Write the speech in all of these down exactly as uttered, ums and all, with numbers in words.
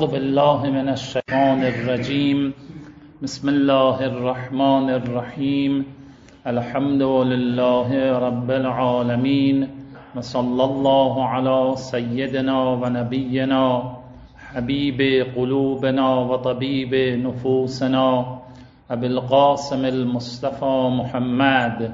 اعوذ بالله من الشیطان الرجیم. بسم الله الرحمن الرحیم. الحمد لله رب العالمین و صلی الله علی سیدنا و نبینا حبیب قلوبنا و طبیب نفوسنا ابی القاسم المصطفى محمد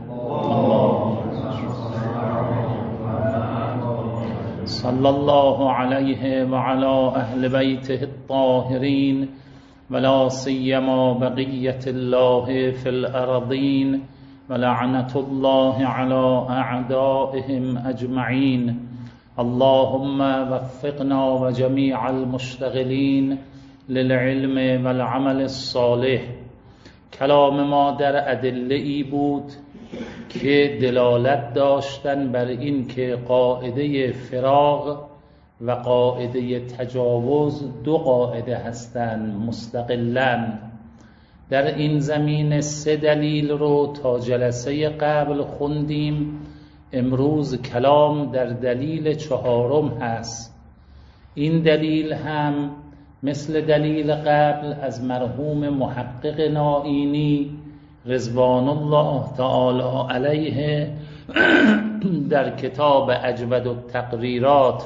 صلی الله علیه و علی اهل بیته الطاهرین ولا سیما بقیة الله فی الارضین ولعنة الله علی اعدائهم اجمعین. اللهم وفقنا و جمیع المشتغلین للعلم والعمل الصالح. کلام ما در ادله ای بود که دلالت داشتن بر این که قاعده فراغ و قاعده تجاوز دو قاعده هستند مستقلن. در این زمین سه دلیل رو تا جلسه قبل خوندیم. امروز کلام در دلیل چهارم هست. این دلیل هم مثل دلیل قبل از مرحوم محقق نائینی رضوان الله تعالی علیه در کتاب اجود التقریرات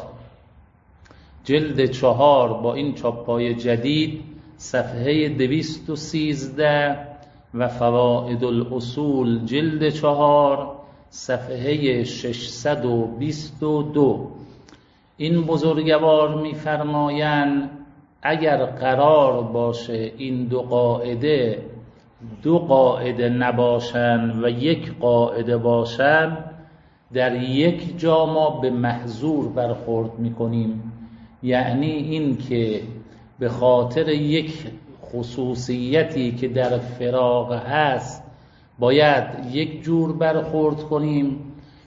جلد چهار با این چاپای جدید صفحه دویست و سیزده و فوائد الاصول جلد چهار صفحه ششصد و بیست و دو این بزرگوار می‌فرمایند اگر قرار باشه این دو قاعده دو قاعده نباشن و یک قاعده باشن، در یک جا ما به محظور برخورد میکنیم. یعنی این که به خاطر یک خصوصیتی که در فراغ هست باید یک جور برخورد کنیم،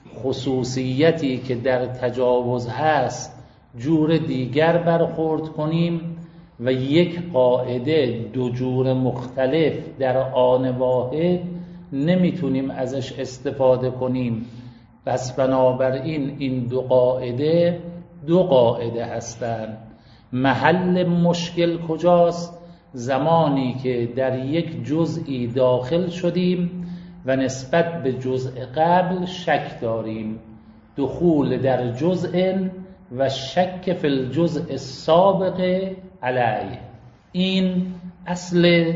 خصوصیتی که در تجاوز هست جور دیگر برخورد کنیم و یک قاعده دو جور مختلف در آن واحد نمیتونیم ازش استفاده کنیم. پس بنابراین این دو قاعده دو قاعده هستند. محل مشکل کجاست؟ زمانی که در یک جزئی داخل شدیم و نسبت به جزء قبل شک داریم. دخول در جزء و شک فی الجزء السابق علیه. این اصل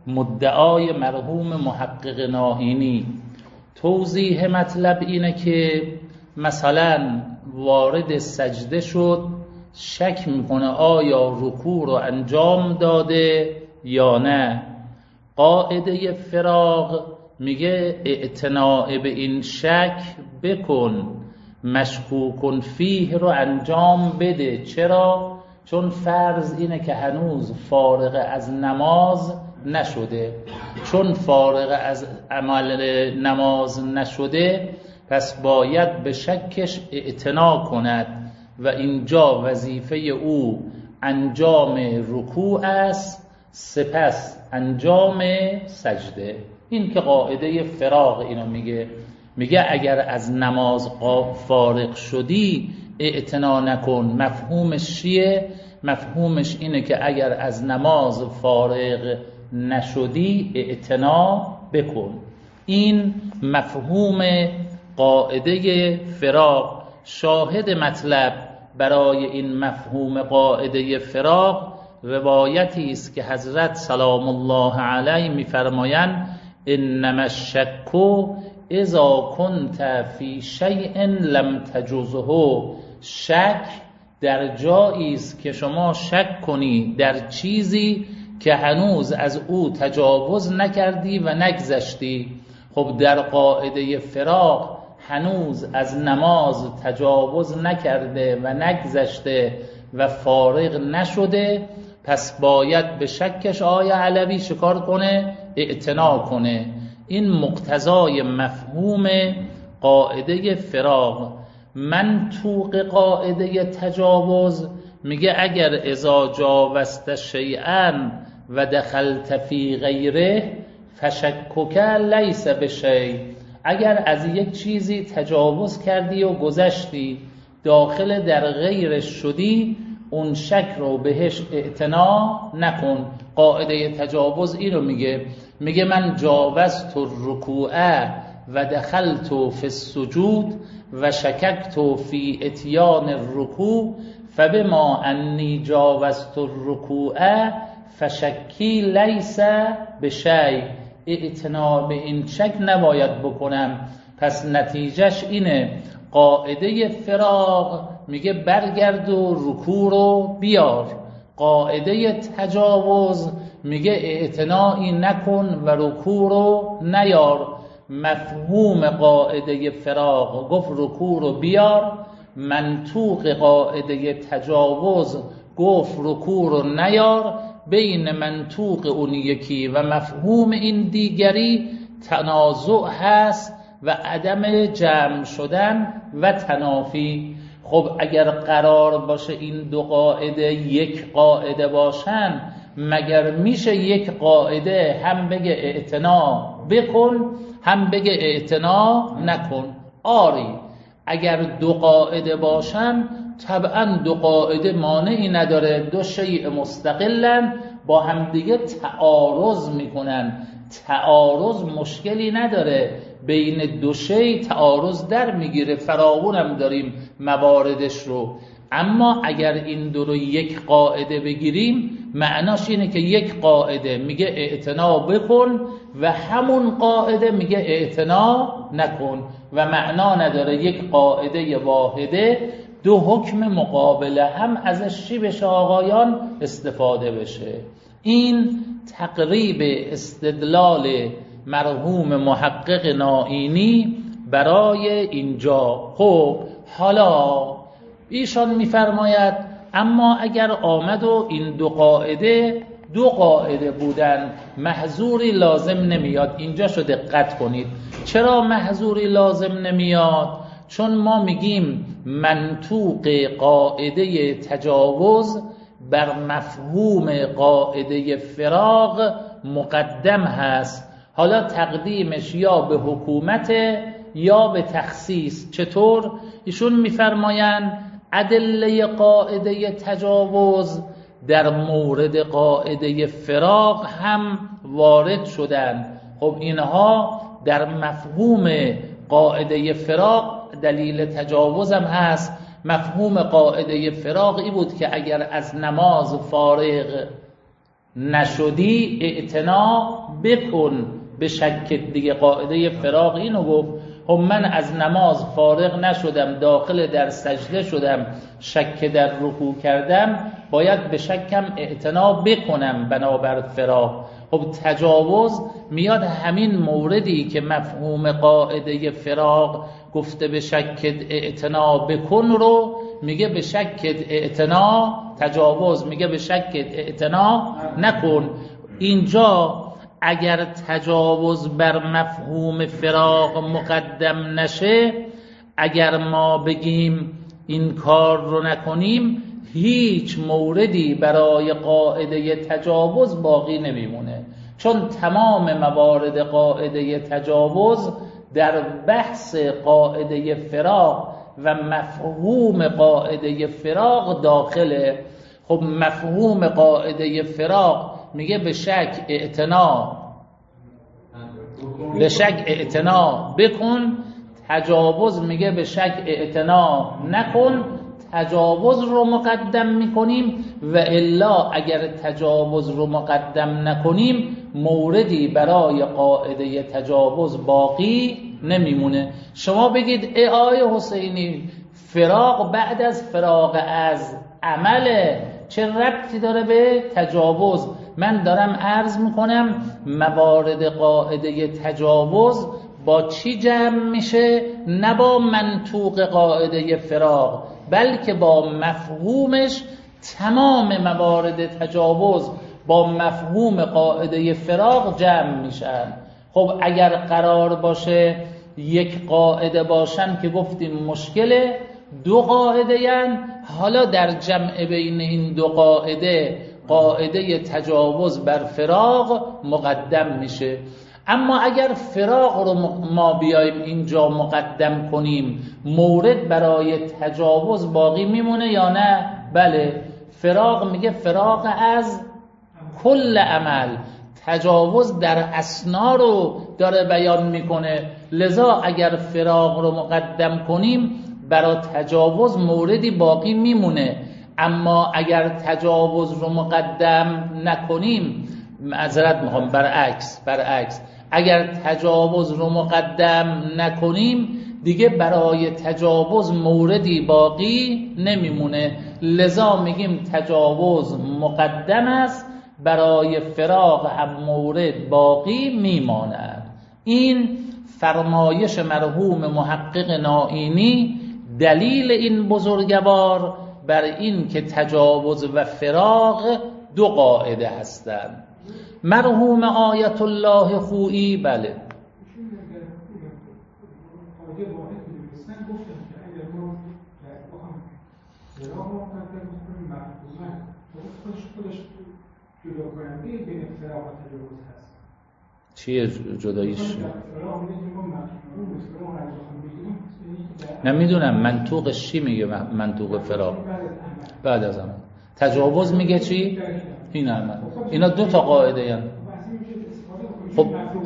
مدعای مرحوم محقق نائینی. توضیح مطلب اینه که مثلا وارد سجده شد، شک میکنه آیا رکوع رو انجام داده یا نه. قاعده فراغ میگه اعتناء به این شک بکن، مشکوکن فیه رو انجام بده. چرا؟ چون فرض اینه که هنوز فارغ از نماز نشده. چون فارغ از عمل نماز نشده پس باید به شکش اعتنا کند و اینجا وظیفه او انجام رکوع است، سپس انجام سجده. این که قاعده فراغ اینو میگه. میگه اگر از نماز فارغ شدی اعتنا نکن. مفهومش چیه؟ مفهومش اینه که اگر از نماز فارغ نشدی اعتنا بکن. این مفهوم قاعده فراغ. شاهد مطلب برای این مفهوم قاعده فراغ روایتی است که حضرت سلام الله علیه می‌فرمایند انما الشک اذا کنت فی شیء لم تجزه. شک در جایی است که شما شک کنی در چیزی که هنوز از او تجاوز نکردی و نگذشتی. خب در قاعده فراغ هنوز از نماز تجاوز نکرده و نگذشته و فارغ نشده، پس باید به شکش آیه علوی شکار کنه، اعتنا کنه. این مقتضای مفهوم قاعده فراغ. منطوق قاعده تجاوز میگه اگر اذا جاوزت شیئا و دخلت فی غیره فشکک لیس بشیء. اگر از یک چیزی تجاوز کردی و گذشتی داخل در غیرش شدی، اون شک رو بهش اعتنا نکن. قاعده تجاوز اینو میگه، میگه من جاوزت الرکوع و دخلت فی السجود و شککت فی اتیان الرکوع فبما انی جاوزت الرکوع فشکی لیس بشی. اعتنا به این شک نباید بکنم، پس نتیجهش اینه. قاعده فراغ میگه برگرد و رکوع رو بیار، قاعده تجاوز میگه اعتنایی نکن و رکوع رو نیار. مفهوم قاعده فراغ گفت رکوع رو بیار، منطوق قاعده تجاوز گفت رکوع رو نیار. بین منطوق اون یکی و مفهوم این دیگری تنازع هست و عدم جمع شدن و تنافی. خب اگر قرار باشه این دو قاعده یک قاعده باشن، مگر میشه یک قاعده هم بگه اعتنا بکن هم بگه اعتنا نکن؟ آری، اگر دو قاعده باشن طبعا دو قاعده مانعی نداره، دو شیء مستقلن با همدیگه تعارض میکنن. تعارض مشکلی نداره، بین دو شیء تعارض در میگیره، فراوون هم داریم مواردش رو. اما اگر این دو رو یک قاعده بگیریم، معناش اینه که یک قاعده میگه اعتنا بکن و همون قاعده میگه اعتنا نکن و معنا نداره یک قاعده واحده دو حکم مقابله هم ازش چی بشه آقایان؟ استفاده بشه. این تقریب استدلال مرحوم محقق نائینی برای اینجا. خب حالا ایشان میفرماید اما اگر آمد و این دو قاعده دو قاعده بودن، محظوری لازم نمیاد. اینجا شو دقت کنید. چرا محظوری لازم نمیاد؟ چون ما میگیم منطوق قاعده تجاوز بر مفهوم قاعده فراغ مقدم هست. حالا تقدیمش یا به حکومت یا به تخصیص. چطور؟ ایشون میفرمایند ادله قاعده تجاوز در مورد قاعده فراغ هم وارد شدند. خب اینها در مفهوم قاعده فراغ دلیل تجاوز هم هست. مفهوم قاعده فراغ ای بود که اگر از نماز فارغ نشدی اعتنا بکن به شک دیگه. قاعده فراغ اینو گفت خب من از نماز فارغ نشدم، داخل در سجده شدم، شک در رکوع کردم، باید به شکم اعتنا بکنم بنابر فراغ. خب تجاوز میاد همین موردی که مفهوم قاعده فراغ گفته به شک اعتنا بکن رو میگه به شک اعتنا، تجاوز میگه به شک اعتنا نکن. اینجا اگر تجاوز بر مفهوم فراغ مقدم نشه، اگر ما بگیم این کار رو نکنیم، هیچ موردی برای قاعده تجاوز باقی نمیمونه، چون تمام موارد قاعده تجاوز در بحث قاعده فراغ و مفهوم قاعده فراغ داخله. خب مفهوم قاعده فراغ میگه به شک اعتنا به شک اعتنا بکن، تجاوز میگه به شک اعتنا نکن. تجاوز رو مقدم میکنیم و الا اگر تجاوز رو مقدم نکنیم موردی برای قاعده تجاوز باقی نمیمونه. شما بگید ای آقای حسینی فراغ بعد از فراغ از عمله، چه ربطی داره به تجاوز؟ من دارم عرض میکنم موارد قاعده تجاوز با چی جمع میشه؟ نه با منطوق قاعده فراغ، بلکه با مفهومش. تمام موارد تجاوز با مفهوم قاعده فراغ جمع میشن. خب اگر قرار باشه یک قاعده باشن که گفتیم مشکله، دو قاعده ین، حالا در جمع بین این دو قاعده قاعده تجاوز بر فراغ مقدم میشه. اما اگر فراغ رو ما بیایم اینجا مقدم کنیم، مورد برای تجاوز باقی میمونه یا نه؟ بله، فراغ میگه فراغ از کل عمل، تجاوز در اثنا رو داره بیان میکنه. لذا اگر فراغ رو مقدم کنیم برای تجاوز موردی باقی میمونه، اما اگر تجاوز رو مقدم نکنیم، معذرت میخوام، برعکس برعکس اگر تجاوز رو مقدم نکنیم دیگه برای تجاوز موردی باقی نمیمونه. لذا میگیم تجاوز مقدم است، برای فراغ هم مورد باقی میماند. این فرمایش مرحوم محقق نائینی دلیل این بزرگوار بر این که تجاوز و فراغ دو قاعده هستند. مرحوم آیت الله خویی بله چیه جداییش؟ نمیدونم منطوقش چی میگه. منطوق فراغ بعد از عمل تجاوز میگه چی؟ این عمل. اینا دو تا قاعده هستند. خب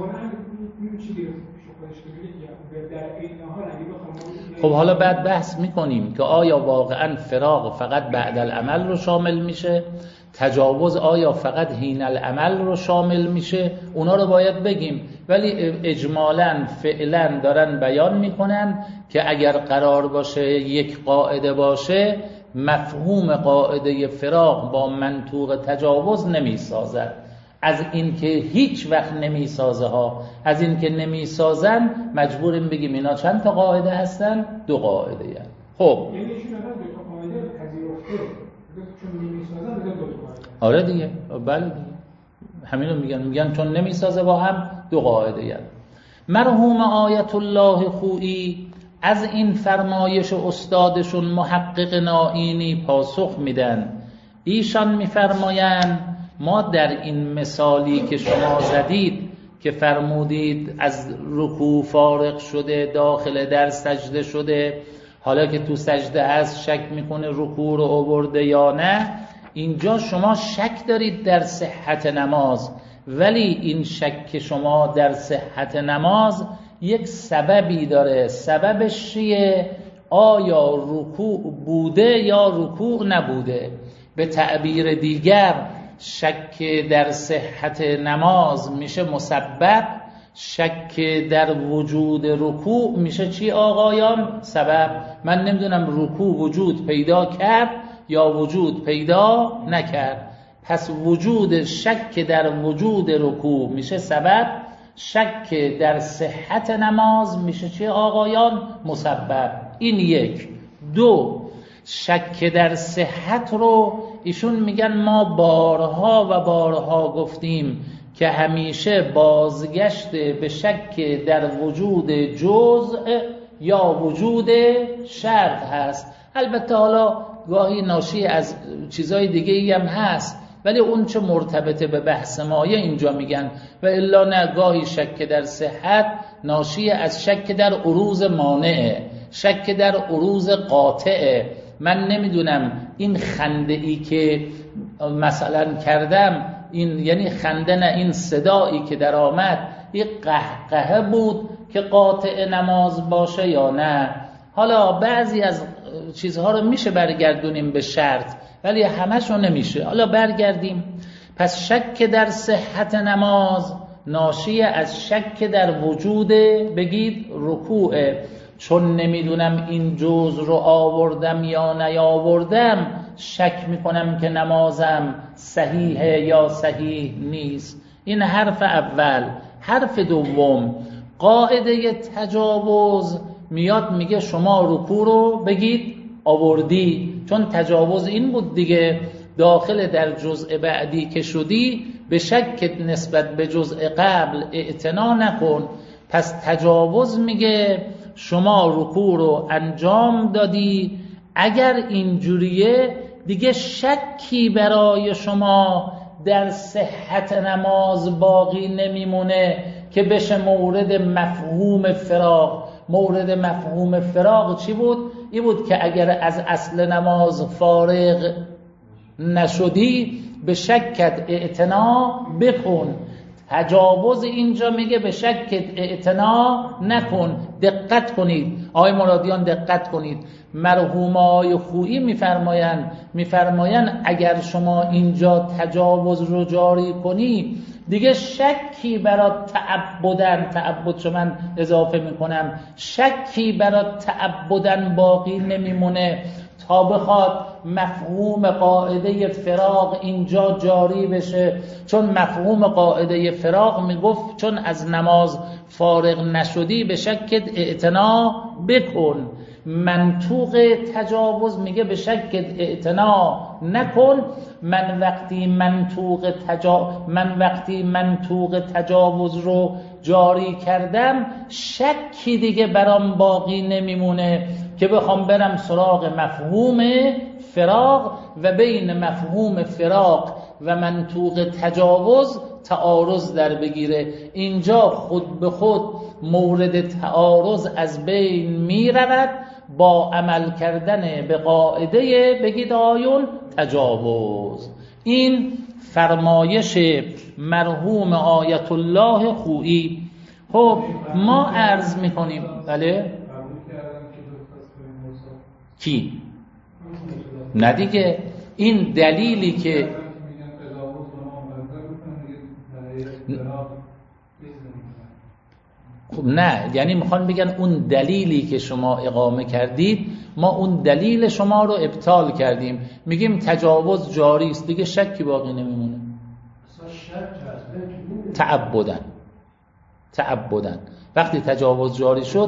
خب حالا بعد بحث میکنیم که آیا واقعا فراغ فقط بعد العمل رو شامل میشه، تجاوز آیا فقط حین العمل رو شامل میشه، اونا رو باید بگیم. ولی اجمالاً فعلا دارن بیان میکنن که اگر قرار باشه یک قاعده باشه، مفهوم قاعده فراغ با منطوق تجاوز نمیسازد. از این که هیچ وقت نمیسازه ها، از این که نمیسازن مجبوریم بگیم اینا چند تا قاعده هستن؟ دو قاعده هستن. خب یعنی ایشون الان دو تا قاعده پذیرفته چون نمیسازن دو تا قاعده. آره دیگه، بله دیگه، همینو میگن میگن چون نمیسازه با هم دو قاعده هستن. مرحوم آیت الله خویی از این فرمایش استادشون محقق نائینی پاسخ میدن. ایشان میفرمایند ما در این مثالی که شما زدید که فرمودید از رکوع فارغ شده داخل در سجده شده، حالا که تو سجده هست شک میکنه رکوع رو آورده یا نه، اینجا شما شک دارید در صحت نماز، ولی این شک شما در صحت نماز یک سببی داره. سببش چیه؟ آیا رکوع بوده یا رکوع نبوده؟ به تعبیر دیگر شک در صحت نماز میشه مسبب، شک در وجود رکوع میشه چی آقایان؟ سبب. من نمیدونم رکوع وجود پیدا کرد یا وجود پیدا نکرد، پس وجود شک در وجود رکوع میشه سبب، شک در صحت نماز میشه چی آقایان؟ مسبب. این یک. دو، شک در صحت رو ایشون میگن ما بارها و بارها گفتیم که همیشه بازگشت به شک در وجود جزء یا وجود شرط هست. البته حالا گاهی ناشی از چیزای دیگه ای هم هست، ولی اون چه مرتبطه به بحث مایه اینجا میگن، و الا نه، گاهی شک در صحت ناشی از شک در عروض مانعه، شک در عروض قاطعه. من نمیدونم این خنده ای که مثلا کردم، این یعنی خنده نه، این صدایی که در آمد یک قهقهه بود که قاطع نماز باشه یا نه. حالا بعضی از چیزها رو میشه برگردونیم به شرط، ولی همشو نمیشه. حالا برگردیم. پس شک در صحت نماز ناشی از شک در وجود بگید رکوعه. چون نمیدونم این جز رو آوردم یا نیاوردم، شک میکنم که نمازم صحیحه یا صحیح نیست. این حرف اول. حرف دوم، قاعده تجاوز میاد میگه شما رکوع رو بگید آوردی، چون تجاوز این بود دیگه، داخل در جزء بعدی که شدی به شک نسبت به جزء قبل اعتنا نکن. پس تجاوز میگه شما رکوع رو انجام دادی، اگر اینجوریه دیگه شکی برای شما در صحت نماز باقی نمیمونه که بشه مورد مفهوم فراغ. مورد مفهوم فراغ چی بود؟ این بود که اگر از اصل نماز فارغ نشدی به شکت اعتنا بکن. تجاوز اینجا میگه به شکت اعتنا نکن. دقت کنید آقای مرادیان، دقت کنید. مرحوم آقای خویی میفرمایند میفرمایند اگر شما اینجا تجاوز رو جاری کنی دیگه شکی برات تعبدن، تعبد شو من اضافه میکنم، شکی برات تعبدن باقی نمیمونه تا بخواد مفهوم قاعده فراق اینجا جاری بشه. چون مفهوم قاعده فراق میگفت چون از نماز فارغ نشدی به شکت اعتنا بکن. منطوق تجاوز میگه به شکت اعتنا نکن. من وقتی منطوق تجا... من وقتی منطوق تجاوز رو جاری کردم شکی دیگه برام باقی نمیمونه که بخوام برم سراغ مفهوم فراق و بین مفهوم فراق و منطوق تجاوز تعارض در بگیره. اینجا خود به خود مورد تعارض از بین می رود با عمل کردن به قاعده بگید آیون تجاوز. این فرمایش مرحوم آیت الله خویی. خب ما عرض میکنیم بله کی؟ نه دیگه این دلیلی که خب نه، یعنی میخوان بگن اون دلیلی که شما اقامه کردید ما اون دلیل شما رو ابطال کردیم، میگیم تجاوز جاری است دیگه شکی باقی نمیمونه. تعبدن تعبدن وقتی تجاوز جاری شد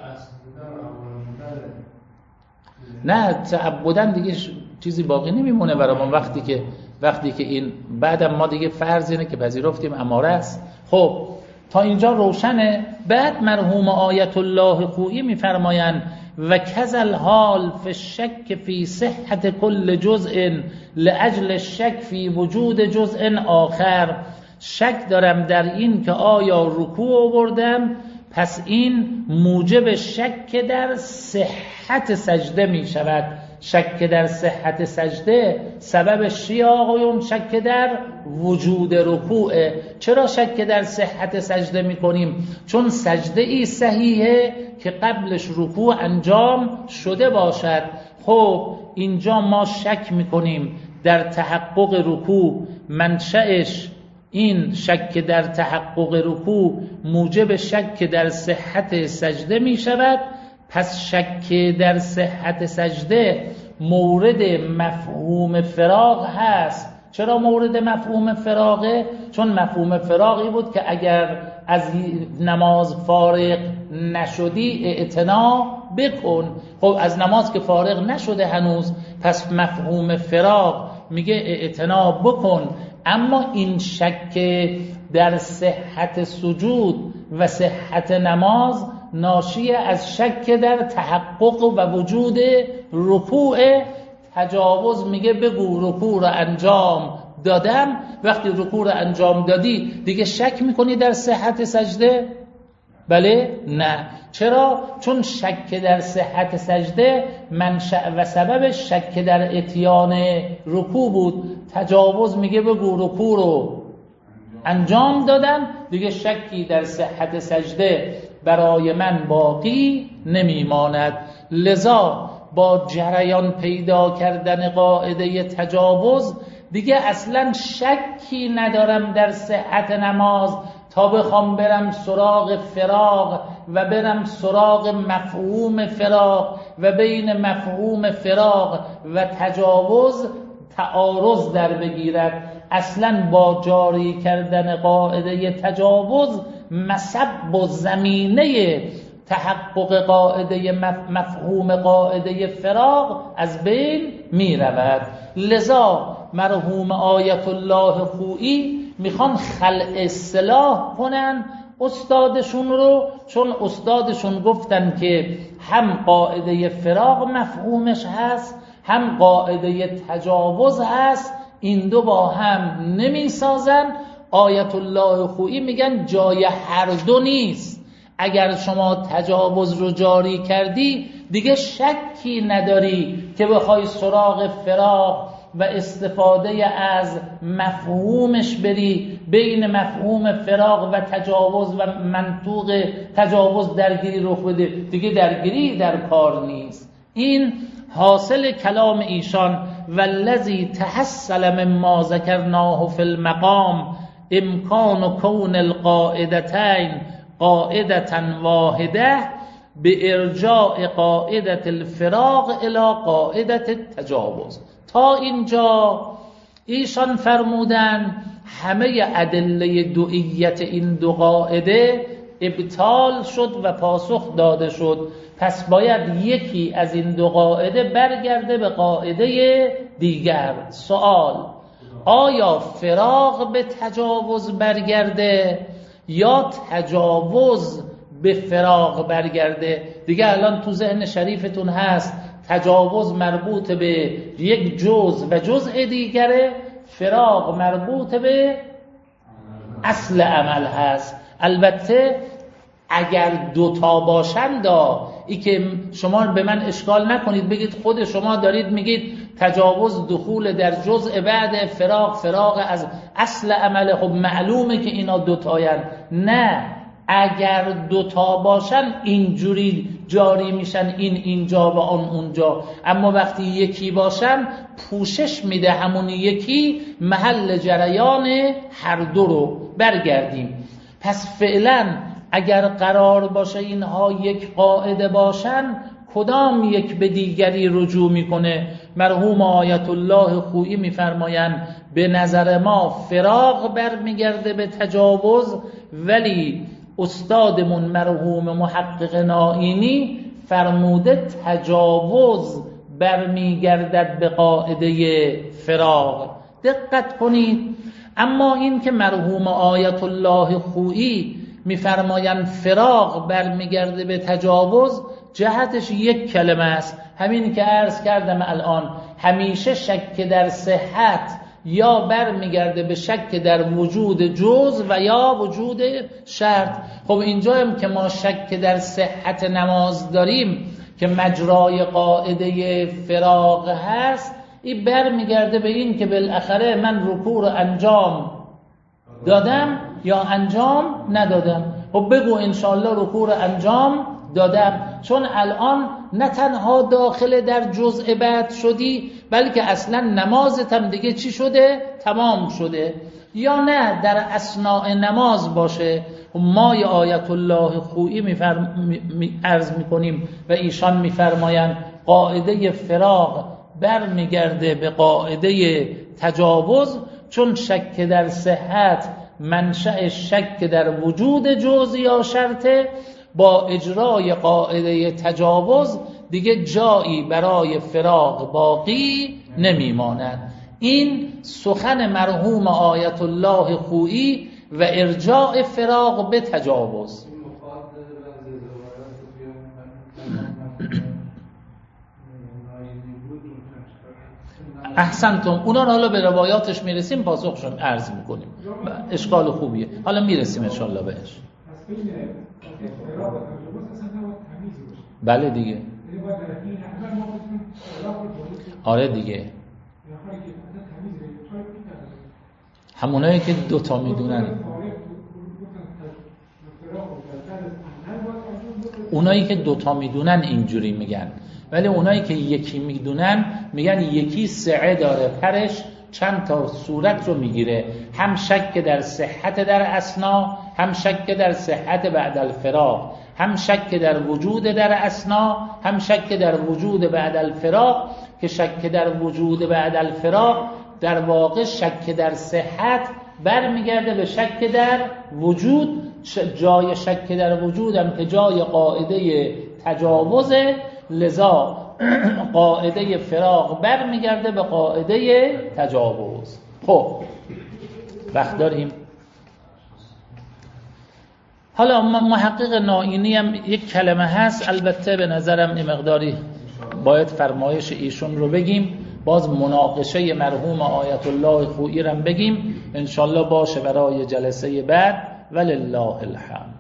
نه تعبدن دیگه چیزی باقی نمیمونه برامون. وقتی که وقتی که این بعدم ما دیگه فرض اینه که پذیرفتیم اماره است. خب تا اینجا روشنه. بعد مرحوم آیت الله خویی میفرمایند و کذل حال فی الشک فی صحت کل جزء لاجل الشک فی وجود جزء آخر. شک دارم در این که آیا رکوع آوردم پس این موجب شک در صحت سجده می شود. شک در صحت سجده سببش چیه آقایون؟ شک در وجود رکوعه. چرا شک در صحت سجده می کنیم؟ چون سجده ای صحیحه که قبلش رکوع انجام شده باشد. خب اینجا ما شک می کنیم در تحقق رکوع، منشأش این شک در تحقق رکوع موجب شک در صحت سجده می شود. پس شک در صحت سجده مورد مفهوم فراق هست. چرا مورد مفهوم فراقه؟ چون مفهوم فراقی بود که اگر از نماز فارغ نشدی اعتنا بکن. خب از نماز که فارغ نشده هنوز پس مفهوم فراق میگه اعتنا بکن. اما این شک در صحت سجود و صحت نماز ناشی از شک در تحقق و وجود رکوع. تجاوز میگه بگو رکوع را انجام دادم. وقتی رکوع را انجام دادی دیگه شک میکنی در صحت سجده؟ بله؟ نه. چرا؟ چون شک در صحت سجده منشأ و سبب شک در اتیان رکوع بود. تجاوز میگه بگو رکوع رو انجام دادم دیگه شکی در صحت سجده برای من باقی نمیماند. لذا با جریان پیدا کردن قاعده تجاوز دیگه اصلا شکی ندارم در صحت نماز تا بخوام برم سراغ فراق و برم سراغ مفهوم فراق و بین مفهوم فراق و تجاوز تعارض در بگیرد. اصلا با جاری کردن قاعده تجاوز مسب و زمینه تحقق قاعده مفهوم قاعده فراق از بین می رود. لذا مرحوم آیت الله خویی میخوان خلع اصطلاح کنن استادشون رو، چون استادشون گفتن که هم قاعده فراق مفهومش هست هم قاعده تجاوز هست، این دو با هم نمی سازن. آیت الله خویی میگن جای هر دو نیست. اگر شما تجاوز رو جاری کردی دیگه شکی نداری که بخوای سراغ فراق و استفاده از مفهومش بری، بین مفهوم فراق و تجاوز و منطوق تجاوز درگیری رخ بده، دیگه درگیری در کار نیست. این حاصل کلام ایشان والذی تحصل مما ذکرناه فی المقام امکان کون القاعدتین قاعدتا واحده به ارجاع قاعدت الفراق الی قاعدت التجاوز. تا اینجا ایشان فرمودن همه ادله دوئیت این دو قاعده ابطال شد و پاسخ داده شد، پس باید یکی از این دو قاعده برگرده به قاعده دیگر. سوال: آیا فراق به تجاوز برگرده یا تجاوز به فراق برگرده؟ دیگه الان تو ذهن شریفتون هست تجاوز مربوط به یک جزء و جزء دیگره، فراق مربوط به اصل عمل هست. البته اگر دوتا باشند، ای که شما به من اشکال نکنید بگید خود شما دارید میگید تجاوز دخول در جزء بعد فراق، فراق از اصل عمل، خب معلومه که اینا دوتاین. نه، اگر دوتا باشن اینجوری جاری میشن، این اینجا و آن اونجا، اما وقتی یکی باشن پوشش میده همون یکی محل جریان هر دو رو. برگردیم، پس فعلا اگر قرار باشه اینها یک قاعده باشن، کدام یک به دیگری رجوع میکنه؟ مرحوم آیت الله خویی میفرمایند به نظر ما فراق برمیگرده به تجاوز، ولی استادمون مرحوم محقق نائینی فرموده تجاوز برمیگردد به قاعده فراق. دقت کنید. اما این که مرحوم آیت الله خویی میفرمایند فراق برمیگرده به تجاوز، جهتش یک کلمه است، همین که عرض کردم الان. همیشه شک در صحت یا برمیگرده به شک در وجود جزء و یا وجود شرط. خب اینجا هم که ما شک در صحت نماز داریم که مجرای قاعده فراق هست، این برمیگرده به این که بالاخره من رکوع رو انجام دادم یا انجام ندادم. خب بگو انشاءالله رکوع رو انجام دادم، چون الان نه تنها داخل در جزء بعد شدی، بلکه اصلا نمازت هم دیگه چی شده؟ تمام شده. یا نه در اثناء نماز باشه. ما آیت الله خویی میفرم... می... عرض میکنیم و ایشان میفرمایند قاعده فراق برمیگرده به قاعده تجاوز، چون شک در صحت منشأ شک در وجود جزء یا شرطه. با اجرای قاعده تجاوز دیگه جایی برای فراق باقی نمیماند. این سخن مرحوم آیت الله خویی و ارجاع فراق به تجاوز. احسنتم. اونا رو حالا به روایاتش میرسیم، پاسخشون عرض میکنیم. اشکال خوبیه، حالا میرسیم انشالله بهش. بله دیگه. آره دیگه. همونایی که دوتا میدونن، اونایی که دوتا میدونن اینجوری میگن، ولی اونایی که یکی میدونن میگن یکی سعه داره، پرش چند تا صورت رو میگیره، هم شک در صحت در اثنا، هم شک در صحت بعد الفراق، هم شک در وجود در اثنا، هم شک در وجود بعد الفراق، که شک در وجود بعد الفراق در واقع شک در صحت برمیگرده به شک در وجود. جای شک در وجود هم که جای قاعده تجاوزه، لذا قاعده فراق برمیگرده به قاعده تجاوز. خب وقت داریم. حالا محقق نائینی هم یک کلمه هست، البته به نظرم این مقداری باید فرمایش ایشون رو بگیم، باز مناقشه مرحوم آیت الله خویی رو بگیم انشالله باشه برای جلسه بعد. ولله الحمد.